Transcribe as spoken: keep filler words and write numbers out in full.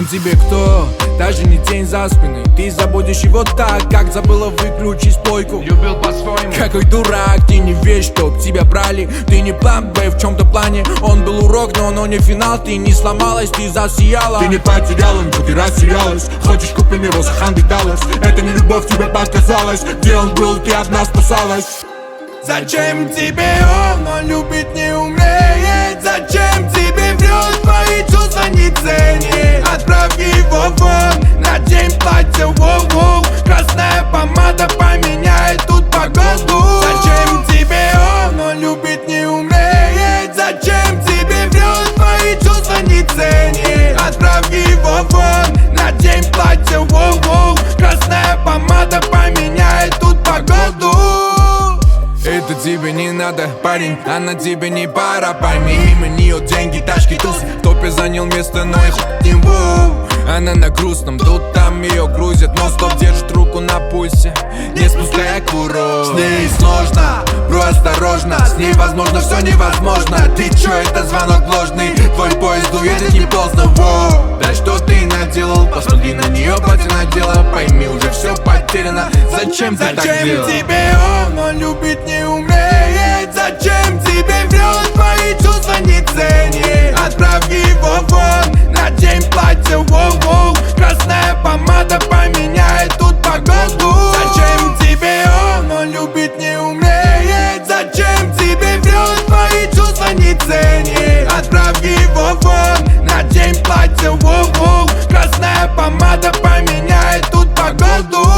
он тебе кто? Даже не тень за спиной. Ты забудешь его так, как забыла выключить стойку. Любил по-своему. Какой дурак, ты не веришь, чтоб тебя брали. Ты не план Б в чем-то плане. Он был урок, но оно не финал. Ты не сломалась, ты засияла. Ты не потеряла, ничего, ты растерялась. Хочешь купить его за ханды Даллас. Это не любовь, тебе показалось. Где он был, ты одна спасалась. Зачем тебе он, он любить не умеет? Зачем тебе врет, твои чувства не ценит? Отправь его вон, надень платье, воу-воу. Красная помада поменяет тут погоду. Зачем тебе он, он любить не умеет? Зачем тебе врет, твои чувства не ценит? Отправь его вон, надень платье, воу-воу. Красная помада поменяет тут погоду. Это тебе не надо, парень, она тебе не пара. Пойми, мимо нее деньги, тачки, туз. В топе занял место, но я хуй не буду. Она на грустном, тут там ее грузят. Но стоп, держит руку на пульсе, не спуская курок. С ней сложно, бро, осторожно. С ней возможно, все невозможно. Ты чё, это звонок ложный? Твой поезд уедет не поздно, воу. Да что ты наделал? Посмотри на нее, платье надела. Пойми, уже все потеряно. Зачем ты так делал? Зачем тебе он, он любить не умеет? Зачем тебе врет, твои чувства не ценит? Отправь его вон, надень платье, воу-воу. Красная помада поменяет тут погоду. Зачем тебе он, он любить не умеет? Зачем тебе врет, твои чувства не ценит? Отправь его вон, надень платье, воу-воу. Красная помада поменяет тут погоду.